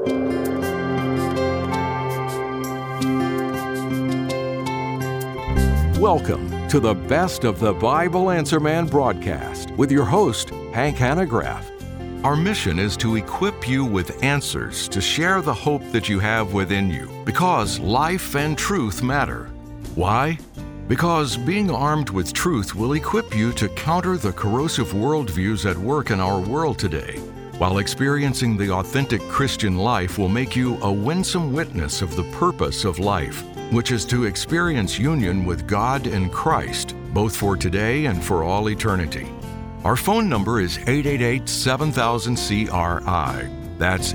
Welcome to the Best of the Bible Answer Man broadcast with your host, Hank Hanegraaff. Our mission is to equip you with answers to share the hope that you have within you, because life and truth matter. Why? Because being armed with truth will equip you to counter the corrosive worldviews at work in our world today, while experiencing the authentic Christian life will make you a winsome witness of the purpose of life, which is to experience union with God and Christ, both for today and for all eternity. Our phone number is 888-7000-CRI. That's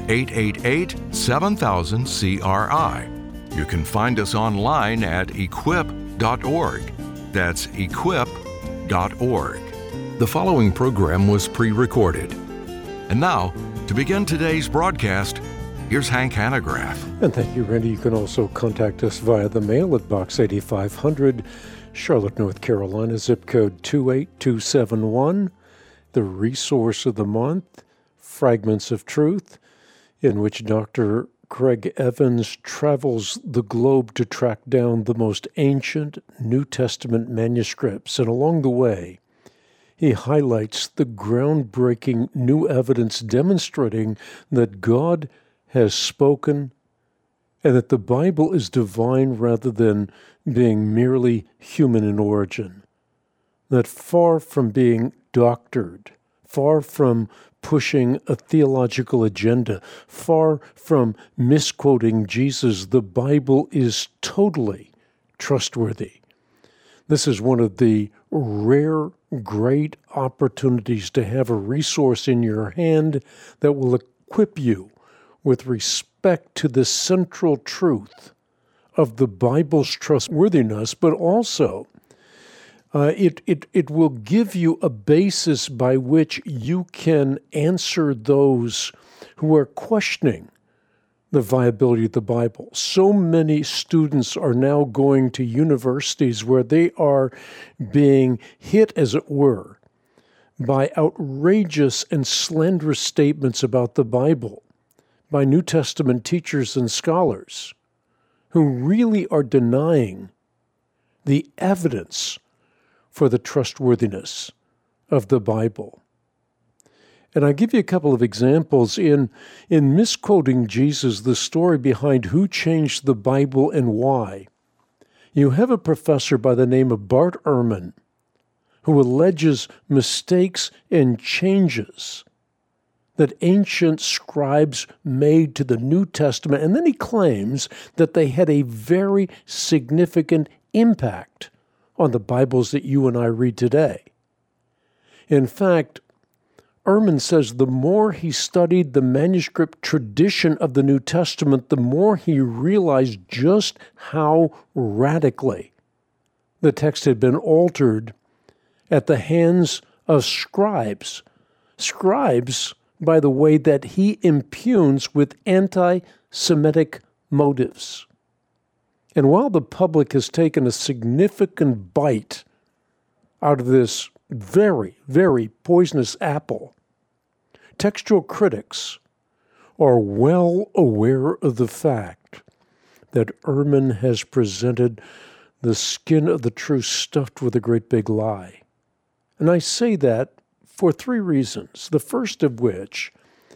888-7000-CRI. You can find us online at equip.org. That's equip.org. The following program was pre-recorded. And now, to begin today's broadcast, here's Hank Hanegraaff. And thank you, Randy. You can also contact us via the mail at Box 8500, Charlotte, North Carolina, zip code 28271. The resource of the month, Fragments of Truth, in which Dr. Craig Evans travels the globe to track down the most ancient New Testament manuscripts. And along the way, he highlights the groundbreaking new evidence demonstrating that God has spoken and that the Bible is divine rather than being merely human in origin. That far from being doctored, far from pushing a theological agenda, far from misquoting Jesus, the Bible is totally trustworthy. This is one of the rare, great opportunities to have a resource in your hand that will equip you with respect to the central truth of the Bible's trustworthiness, but also it will give you a basis by which you can answer those who are questioning the viability of the Bible. So many students are now going to universities where they are being hit, as it were, by outrageous and slanderous statements about the Bible by New Testament teachers and scholars who really are denying the evidence for the trustworthiness of the Bible. And I give you a couple of examples in misquoting Jesus, the story behind who changed the Bible and why. You have a professor by the name of Bart Ehrman who alleges mistakes and changes that ancient scribes made to the New Testament, and then he claims that they had a very significant impact on the Bibles that you and I read today. In fact, Ehrman says the more he studied the manuscript tradition of the New Testament, the more he realized just how radically the text had been altered at the hands of scribes. Scribes, by the way, that he impugns with anti-Semitic motives. And while the public has taken a significant bite out of this very, very poisonous apple, textual critics are well aware of the fact that Ehrman has presented the skin of the truth stuffed with a great big lie. And I say that for three reasons, the first of which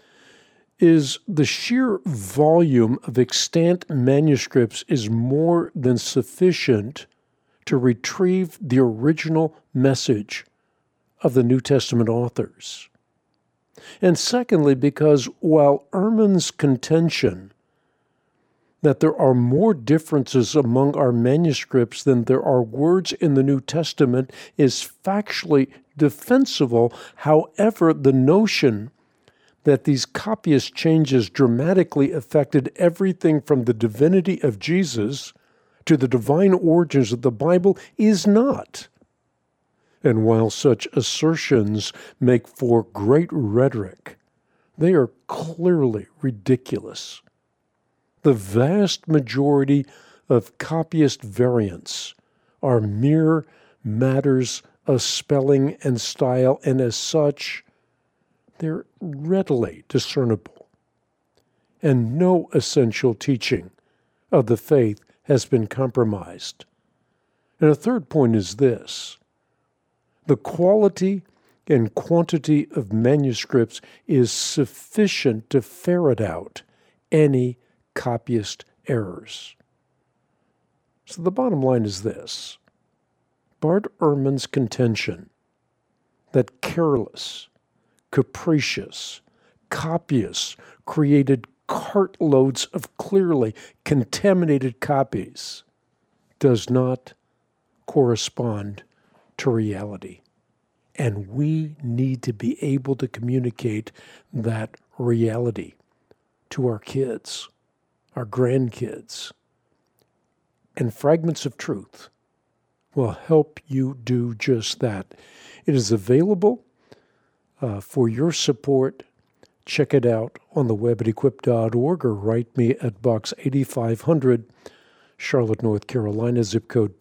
is the sheer volume of extant manuscripts is more than sufficient to retrieve the original message of the New Testament authors. And secondly, because while Ehrman's contention that there are more differences among our manuscripts than there are words in the New Testament is factually defensible, however, the notion that these copyist changes dramatically affected everything from the divinity of Jesus to the divine origins of the Bible is not. And while such assertions make for great rhetoric, they are clearly ridiculous. The vast majority of copyist variants are mere matters of spelling and style, and as such, they're readily discernible. and no essential teaching of the faith has been compromised. And a third point is this: the quality and quantity of manuscripts is sufficient to ferret out any copyist errors. So the bottom line is this: Bart Ehrman's contention that careless, capricious copyists created cartloads of clearly contaminated copies does not correspond to reality. And we need to be able to communicate that reality to our kids, our grandkids. And Fragments of Truth will help you do just that. It is available for your support. Check it out on the web at equip.org or write me at Box 8500, Charlotte, North Carolina, zip code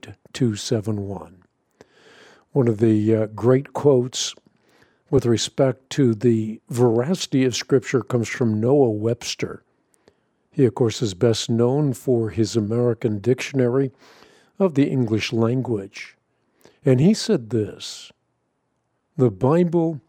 28271. One of the great quotes with respect to the veracity of Scripture comes from Noah Webster. He, of course, is best known for his American Dictionary of the English Language. And he said this: "The Bible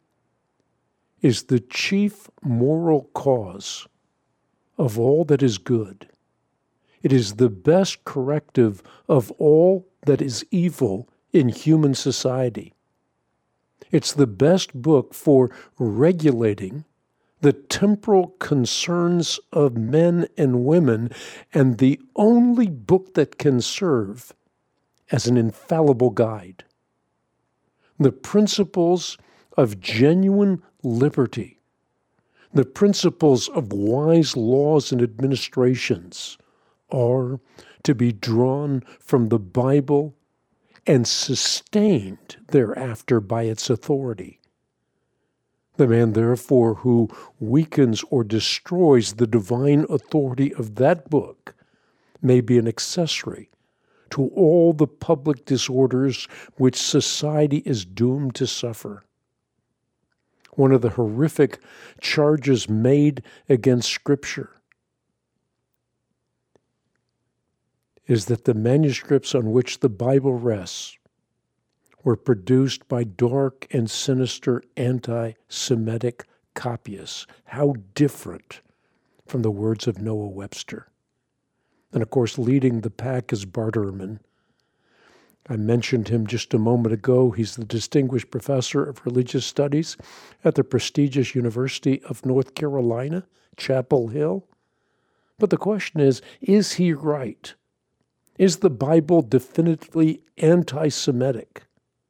is the chief moral cause of all that is good. It is the best corrective of all that is evil in human society. It's the best book for regulating the temporal concerns of men and women, and the only book that can serve as an infallible guide. The principles of genuine liberty, the principles of wise laws and administrations are to be drawn from the Bible and sustained thereafter by its authority. The man, therefore, who weakens or destroys the divine authority of that book may be an accessory to all the public disorders which society is doomed to suffer." One of the horrific charges made against Scripture is that the manuscripts on which the Bible rests were produced by dark and sinister anti-Semitic copyists. How different from the words of Noah Webster. And of course, leading the pack is Bart Ehrman. I mentioned him just a moment ago. He's the Distinguished Professor of Religious Studies at the prestigious University of North Carolina, Chapel Hill. But the question is he right? Is the Bible definitively anti-Semitic?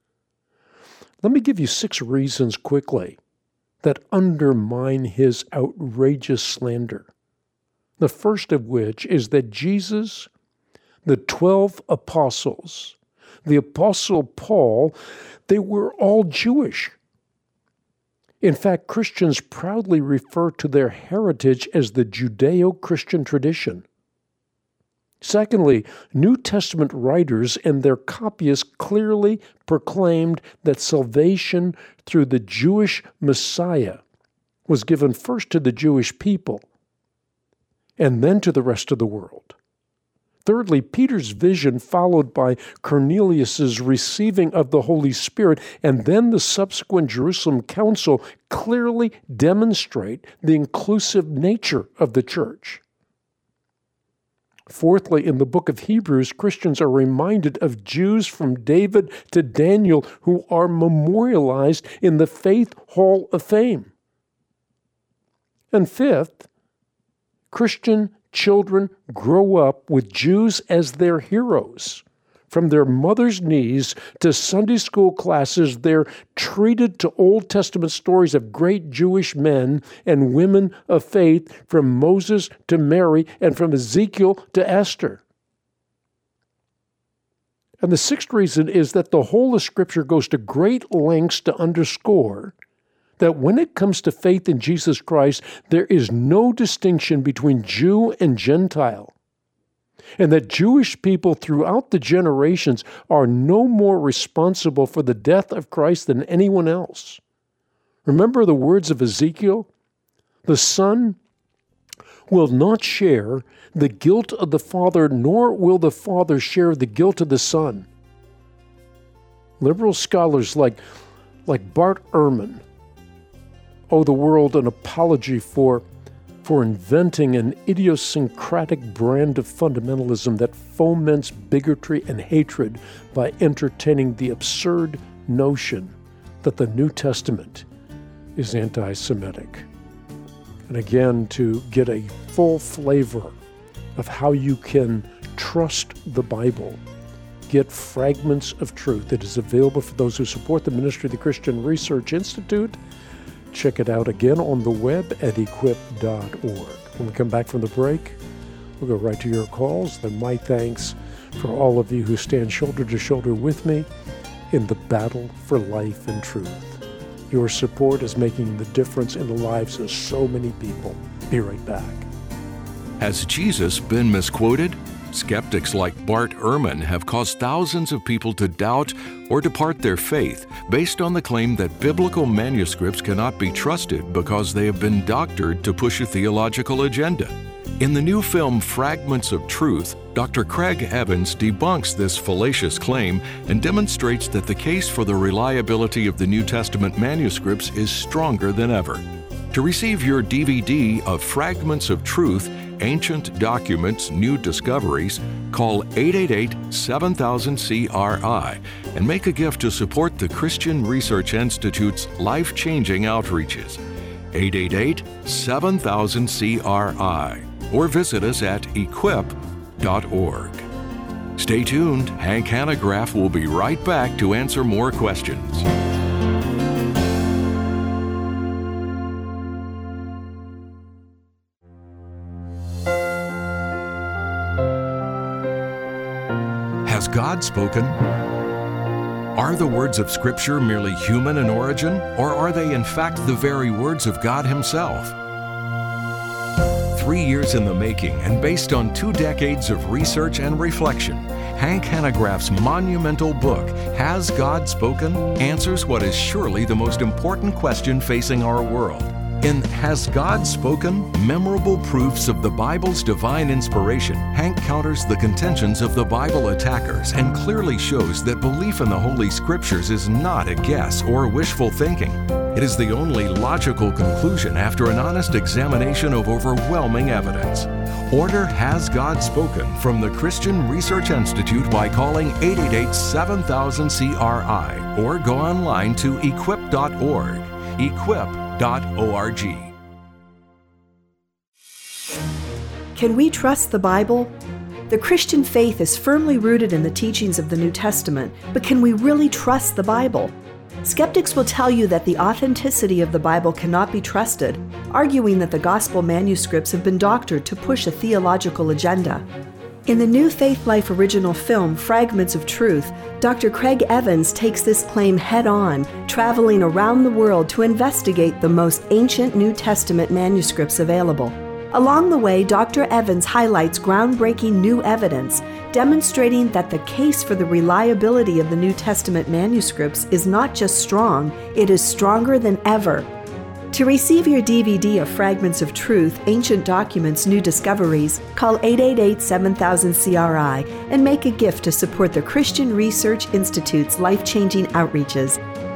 Let me give you 6 reasons quickly that undermine his outrageous slander. The first of which is that Jesus, the 12 apostles, the Apostle Paul, they were all Jewish. In fact, Christians proudly refer to their heritage as the Judeo-Christian tradition. Secondly, New Testament writers and their copyists clearly proclaimed that salvation through the Jewish Messiah was given first to the Jewish people and then to the rest of the world. Thirdly, Peter's vision, followed by Cornelius's receiving of the Holy Spirit, and then the subsequent Jerusalem Council clearly demonstrate the inclusive nature of the church. Fourthly, in the book of Hebrews, Christians are reminded of Jews from David to Daniel who are memorialized in the Faith Hall of Fame. And fifth, Christian children grow up with Jews as their heroes. From their mother's knees to Sunday school classes, they're treated to Old Testament stories of great Jewish men and women of faith, from Moses to Mary and from Ezekiel to Esther. And the sixth reason is that the whole of Scripture goes to great lengths to underscore that when it comes to faith in Jesus Christ, there is no distinction between Jew and Gentile, and that Jewish people throughout the generations are no more responsible for the death of Christ than anyone else. Remember the words of Ezekiel? The sun will not share the guilt of the Father, nor will the Father share the guilt of the Son. Liberal scholars like Bart Ehrman owe the world an apology for inventing an idiosyncratic brand of fundamentalism that foments bigotry and hatred by entertaining the absurd notion that the New Testament is anti-Semitic. And again, to get a full flavor of how you can trust the Bible, get Fragments of Truth. It is available for those who support the ministry of the Christian Research Institute. Check it out again on the web at equip.org. When we come back from the break, we'll go right to your calls. Then my thanks for all of you who stand shoulder to shoulder with me in the battle for life and truth. Your support is making the difference in the lives of so many people. Be right back. Has Jesus been misquoted? Skeptics like Bart Ehrman have caused thousands of people to doubt or depart their faith based on the claim that biblical manuscripts cannot be trusted because they have been doctored to push a theological agenda. In the new film Fragments of Truth, Dr. Craig Evans debunks this fallacious claim and demonstrates that the case for the reliability of the New Testament manuscripts is stronger than ever. To receive your DVD of Fragments of Truth, Ancient Documents, New Discoveries, call 888-7000-CRI and make a gift to support the Christian Research Institute's life-changing outreaches. 888-7000-CRI or visit us at equip.org. Stay tuned. Hank Hanegraaff will be right back to answer more questions. Has God spoken? Are the words of Scripture merely human in origin, or are they in fact the very words of God Himself? 3 years in the making and based on 2 decades of research and reflection, Hank Hanegraaff's monumental book, Has God Spoken?, answers what is surely the most important question facing our world. In Has God Spoken? Memorable Proofs of the Bible's Divine Inspiration, Hank counters the contentions of the Bible attackers and clearly shows that belief in the Holy Scriptures is not a guess or wishful thinking. It is the only logical conclusion after an honest examination of overwhelming evidence. Order Has God Spoken from the Christian Research Institute by calling 888-7000-CRI or go online to equip.org. Equip.org. Can we trust the Bible? The Christian faith is firmly rooted in the teachings of the New Testament, but can we really trust the Bible? Skeptics will tell you that the authenticity of the Bible cannot be trusted, arguing that the gospel manuscripts have been doctored to push a theological agenda. In the New Faith Life original film, Fragments of Truth, Dr. Craig Evans takes this claim head-on, traveling around the world to investigate the most ancient New Testament manuscripts available. Along the way, Dr. Evans highlights groundbreaking new evidence, demonstrating that the case for the reliability of the New Testament manuscripts is not just strong, it is stronger than ever. To receive your DVD of Fragments of Truth, Ancient Documents, New Discoveries, call 888-7000-CRI and make a gift to support the Christian Research Institute's life-changing outreaches,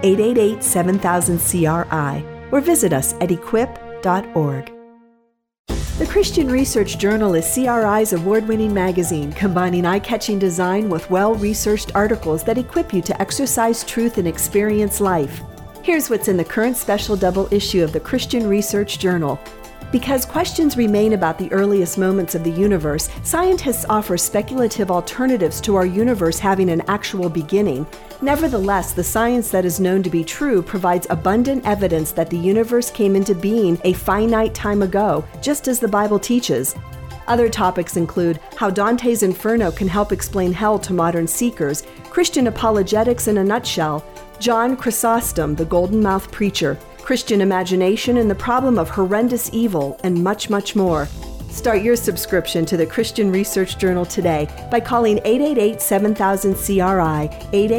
888-7000-CRI, or visit us at equip.org. The Christian Research Journal is CRI's award-winning magazine, combining eye-catching design with well-researched articles that equip you to exercise truth and experience life. Here's what's in the current special double issue of the Christian Research Journal. Because questions remain about the earliest moments of the universe, scientists offer speculative alternatives to our universe having an actual beginning. Nevertheless, the science that is known to be true provides abundant evidence that the universe came into being a finite time ago, just as the Bible teaches. Other topics include how Dante's Inferno can help explain hell to modern seekers, Christian apologetics in a nutshell, John Chrysostom, the golden-mouthed preacher, Christian imagination and the problem of horrendous evil, and much, much more. Start your subscription to the Christian Research Journal today by calling 888-7000-CRI,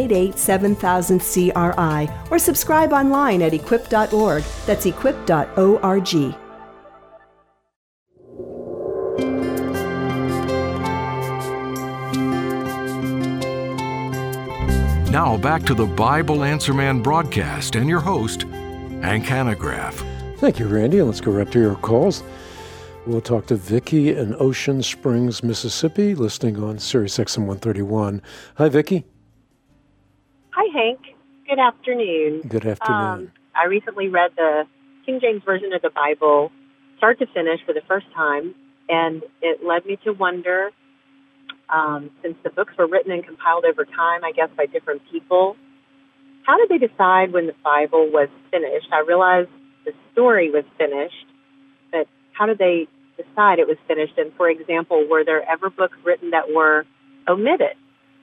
888-7000-CRI, or subscribe online at equip.org. That's equip.org. Now back to the Bible Answer Man broadcast and your host, Hank Hanegraaff. Thank you, Randy. Let's go right to your calls. We'll talk to Vicki in Ocean Springs, Mississippi, listening on Sirius XM 131. Hi, Vicki. Hi, Hank. Good afternoon. Good afternoon. I recently read the King James Version of the Bible, start to finish, for the first time, and it led me to wonder, since the books were written and compiled over time, I guess, by different people, how did they decide when the Bible was finished? I realized the story was finished, but how did they decide it was finished? And, for example, were there ever books written that were omitted?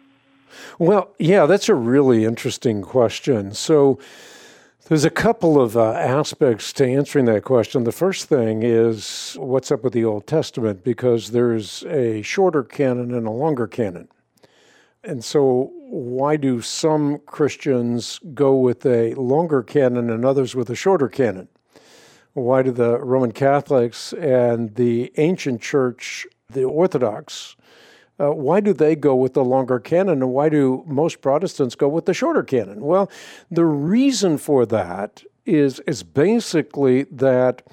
Well, yeah, that's a really interesting question. So there's a couple of aspects to answering that question. The first thing is, what's up with the Old Testament? Because there's a shorter canon and a longer canon. And so why do some Christians go with a longer canon and others with a shorter canon? Why do the Roman Catholics and the ancient church, the Orthodox, why do they go with the longer canon, and why do most Protestants go with the shorter canon? Well, the reason for that is basically that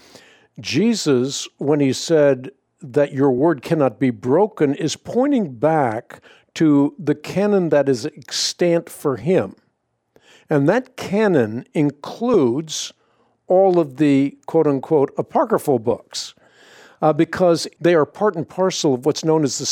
Jesus, when he said that your word cannot be broken, is pointing back to the canon that is extant for him. And that canon includes all of the quote-unquote apocryphal books. Because they are part and parcel of what's known as the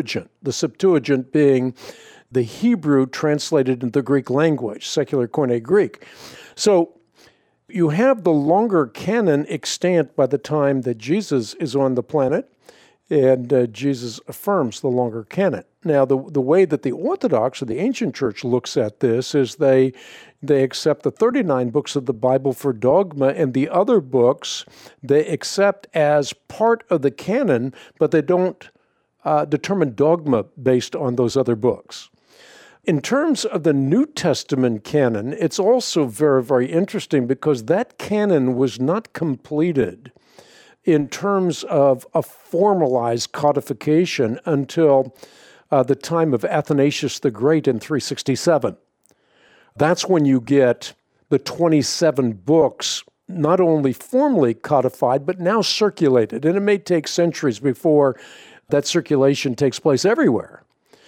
Septuagint being the Hebrew translated into the Greek language, secular Koine Greek. So you have the longer canon extant by the time that Jesus is on the planet, and Jesus affirms the longer canon. Now, the way that the Orthodox or the ancient church looks at this is they accept the 39 books of the Bible for dogma, and the other books they accept as part of the canon, but they don't determine dogma based on those other books. In terms of the New Testament canon, it's also very, very interesting because that canon was not completed in terms of a formalized codification until the time of Athanasius the Great in 367. That's when you get the 27 books not only formally codified, but now circulated. And it may take centuries before that circulation takes place everywhere.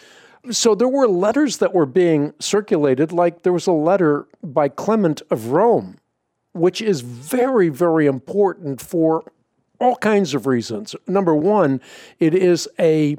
So there were letters that were being circulated, like there was a letter by Clement of Rome, which is very, very important for all kinds of reasons. Number one, it is a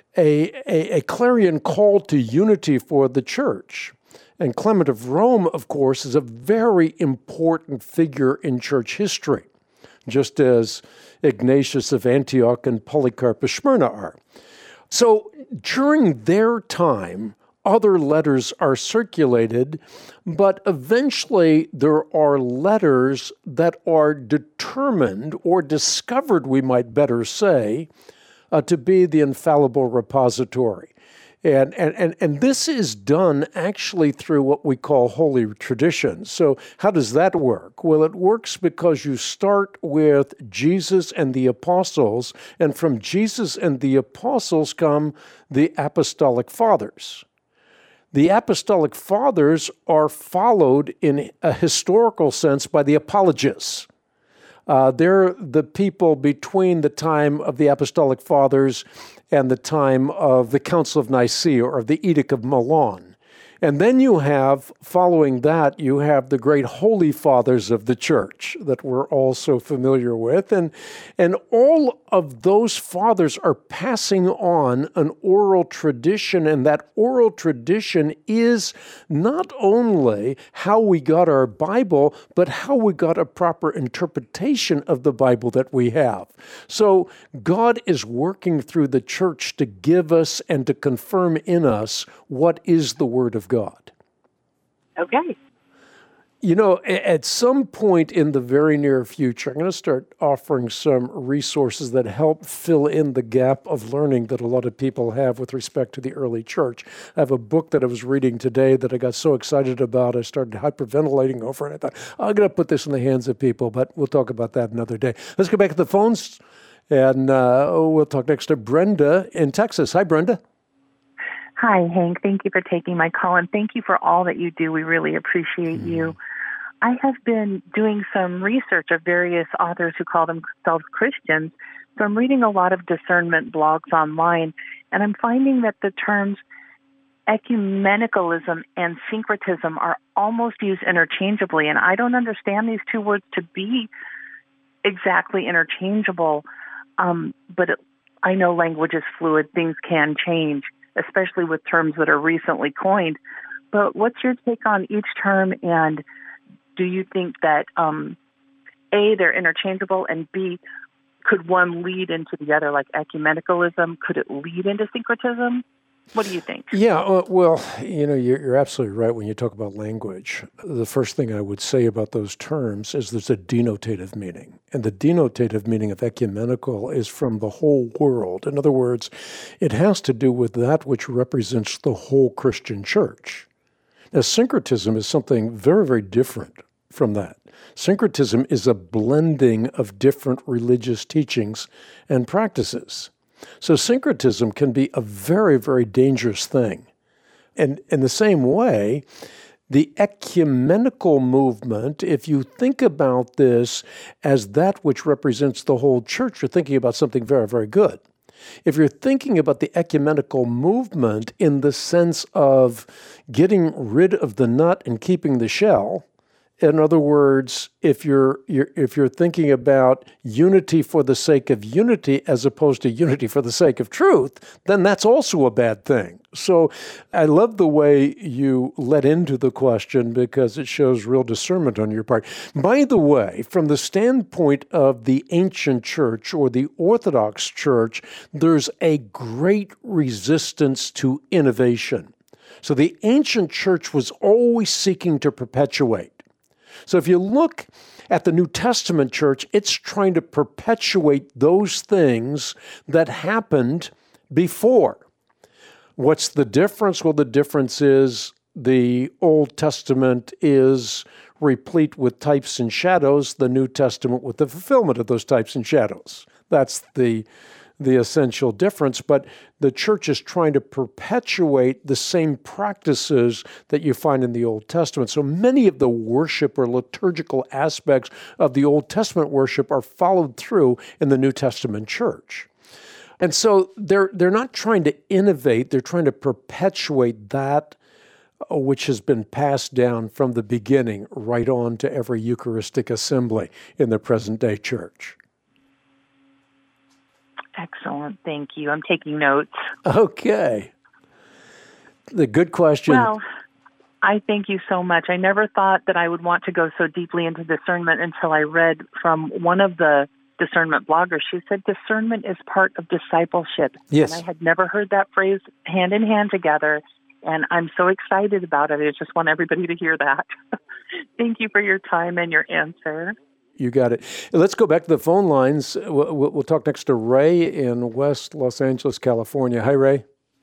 clarion call to unity for the church. And Clement of Rome, of course, is a very important figure in church history, just as Ignatius of Antioch and Polycarp of Smyrna are. So during their time, other letters are circulated, but eventually there are letters that are determined or discovered, we might better say, to be the infallible repository. And this is done actually through what we call holy tradition. So how does that work? Well, it works because you start with Jesus and the apostles, and from Jesus and the apostles come the apostolic fathers. The apostolic fathers are followed in a historical sense by the apologists. They're the people between the time of the apostolic fathers and the time of the Council of Nicaea or the Edict of Milan. And then you have, following that, you have the great holy fathers of the church that we're all so familiar with. And all of those fathers are passing on an oral tradition, and that oral tradition is not only how we got our Bible, but how we got a proper interpretation of the Bible that we have. So God is working through the church to give us and to confirm in us what is the Word of God. Okay. You know, at some point in the very near future, I'm going to start offering some resources that help fill in the gap of learning that a lot of people have with respect to the early church. I have a book that I was reading today that I got so excited about, I started hyperventilating over it. I thought, I'm going to put this in the hands of people, but we'll talk about that another day. Let's go back to the phones And we'll talk next to Brenda in Texas. Hi, Brenda. Hi, Hank. Thank you for taking my call, and thank you for all that you do. We really appreciate you. I have been doing some research of various authors who call themselves Christians, so I'm reading a lot of discernment blogs online, and I'm finding that the terms ecumenicalism and syncretism are almost used interchangeably, and I don't understand these two words to be exactly interchangeable, but I know language is fluid. Things can change, especially with terms that are recently coined. But what's your take on each term, and do you think that, A, they're interchangeable, and B, could one lead into the other, like ecumenicalism? Could it lead into syncretism? What do you think? Yeah, well, you're absolutely right when you talk about language. The first thing I would say about those terms is there's a denotative meaning. And the denotative meaning of ecumenical is from the whole world. In other words, it has to do with that which represents the whole Christian church. Now, syncretism is something very, very different from that. Syncretism is a blending of different religious teachings and practices. So syncretism can be a very, very dangerous thing. And in the same way, the ecumenical movement, if you think about this as that which represents the whole church, you're thinking about something very, very good. If you're thinking about the ecumenical movement in the sense of getting rid of the nut and keeping the shell, in other words, if you're thinking about unity for the sake of unity as opposed to unity for the sake of truth, then that's also a bad thing. So I love the way you let into the question because it shows real discernment on your part. By the way, from the standpoint of the ancient church or the Orthodox church, there's a great resistance to innovation. So the ancient church was always seeking to perpetuate. So if you look at the New Testament church, it's trying to perpetuate those things that happened before. What's the difference? Well, the difference is the Old Testament is replete with types and shadows, the New Testament with the fulfillment of those types and shadows. That's the essential difference, but the church is trying to perpetuate the same practices that you find in the Old Testament. So many of the worship or liturgical aspects of the Old Testament worship are followed through in the New Testament church. And so they're not trying to innovate, they're trying to perpetuate that which has been passed down from the beginning right on to every Eucharistic assembly in the present-day church. Excellent. Thank you. I'm taking notes. Okay. The good question. Well, I thank you so much. I never thought that I would want to go so deeply into discernment until I read from one of the discernment bloggers. She said discernment is part of discipleship. Yes. And I had never heard that phrase hand in hand together, and I'm so excited about it. I just want everybody to hear that. Thank you for your time and your answer. You got it. Let's go back to the phone lines. We'll talk next to Ray in West Los Angeles, California. Hi, Ray.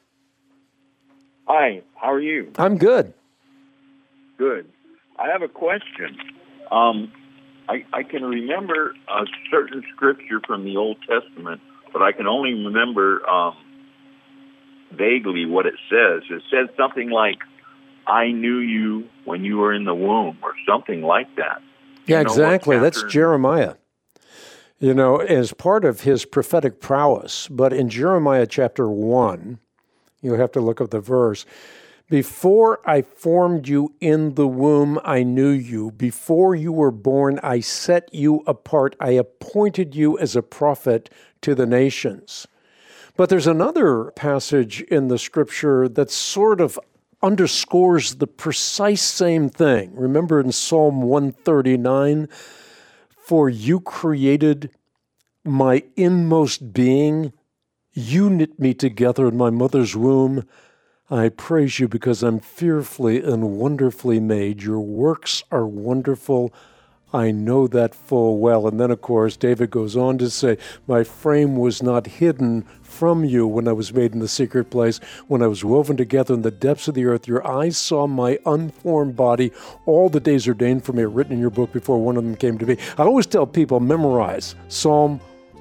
Hi. How are you? I'm good. Good. I have a question. I can remember a certain scripture from the Old Testament, but I can only remember vaguely what it says. It says something like, I knew you when you were in the womb, or something like that. Yeah, exactly. That's Jeremiah. As part of his prophetic prowess. But in Jeremiah chapter 1, you'll have to look up the verse. Before I formed you in the womb, I knew you. Before you were born, I set you apart. I appointed you as a prophet to the nations. But there's another passage in the scripture that sort of underscores the precise same thing. Remember in Psalm 139, for you created my inmost being. You knit me together in my mother's womb. I praise you because I'm fearfully and wonderfully made. Your works are wonderful. I know that full well. And then, of course, David goes on to say, my frame was not hidden from you when I was made in the secret place, when I was woven together in the depths of the earth. Your eyes saw my unformed body. All the days ordained for me are written in your book before one of them came to be. I always tell people, memorize Psalm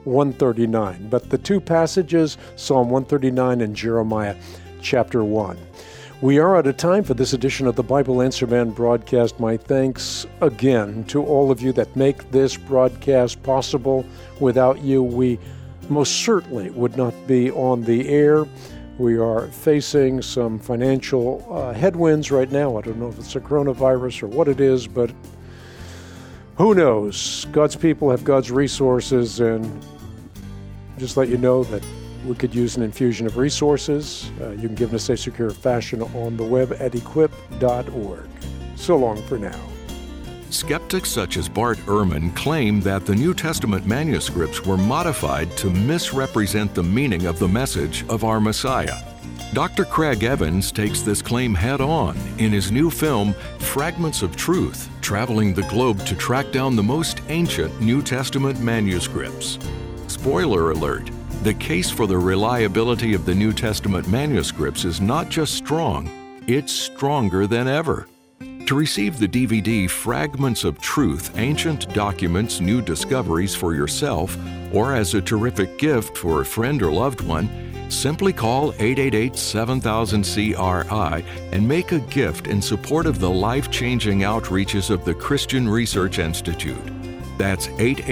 139. But the two passages, Psalm 139 and Jeremiah chapter 1. We are out of time for this edition of the Bible Answer Man broadcast. My thanks again to all of you that make this broadcast possible. Without you, we most certainly would not be on the air. We are facing some financial headwinds right now. I don't know if it's a coronavirus or what it is, but who knows? God's people have God's resources, and just let you know that we could use an infusion of resources. You can give in a safe, secure fashion on the web at equip.org. So long for now. Skeptics such as Bart Ehrman claim that the New Testament manuscripts were modified to misrepresent the meaning of the message of our Messiah. Dr. Craig Evans takes this claim head-on in his new film, Fragments of Truth, traveling the globe to track down the most ancient New Testament manuscripts. Spoiler alert, the case for the reliability of the New Testament manuscripts is not just strong, it's stronger than ever. To receive the DVD Fragments of Truth, Ancient Documents, New Discoveries for yourself, or as a terrific gift for a friend or loved one, simply call 888-7000-CRI and make a gift in support of the life-changing outreaches of the Christian Research Institute. That's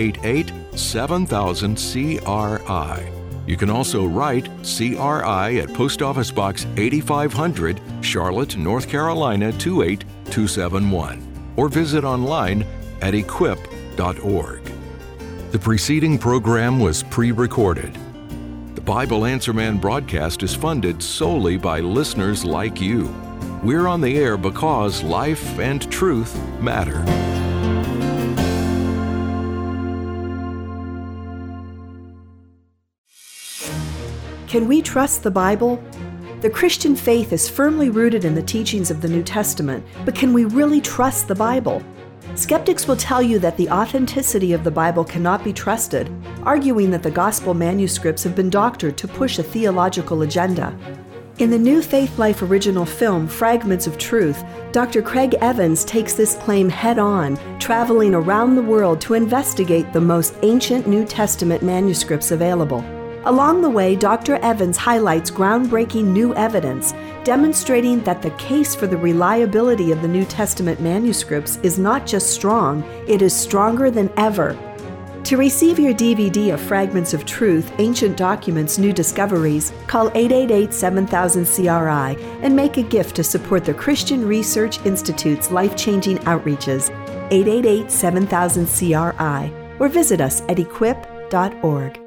888-7000-CRI. You can also write CRI at Post Office Box 8500, Charlotte, North Carolina 28271, or visit online at equip.org. The preceding program was pre-recorded. The Bible Answer Man broadcast is funded solely by listeners like you. We're on the air because life and truth matter. Can we trust the Bible? The Christian faith is firmly rooted in the teachings of the New Testament, but can we really trust the Bible? Skeptics will tell you that the authenticity of the Bible cannot be trusted, arguing that the gospel manuscripts have been doctored to push a theological agenda. In the New Faith Life original film, Fragments of Truth, Dr. Craig Evans takes this claim head-on, traveling around the world to investigate the most ancient New Testament manuscripts available. Along the way, Dr. Evans highlights groundbreaking new evidence demonstrating that the case for the reliability of the New Testament manuscripts is not just strong, it is stronger than ever. To receive your DVD of Fragments of Truth, Ancient Documents, New Discoveries, call 888-7000-CRI and make a gift to support the Christian Research Institute's life-changing outreaches, 888-7000-CRI, or visit us at equip.org.